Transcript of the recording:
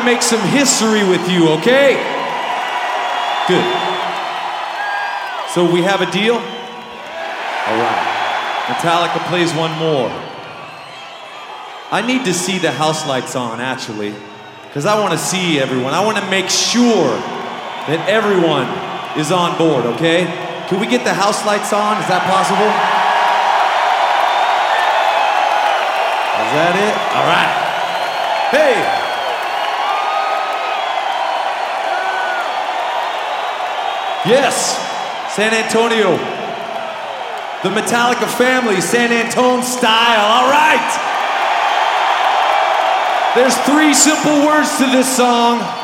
to make some history with you, okay? Good. So we have a deal? All right. Metallica plays one more. I need to see the house lights on, actually, because I want to see everyone. I want to make sure that everyone is on board, okay? Can we get the house lights on? Is that possible? Is that it? All right. Hey! Yes, San Antonio. The Metallica family, San Antone style. All right. There's 3 simple words to this song.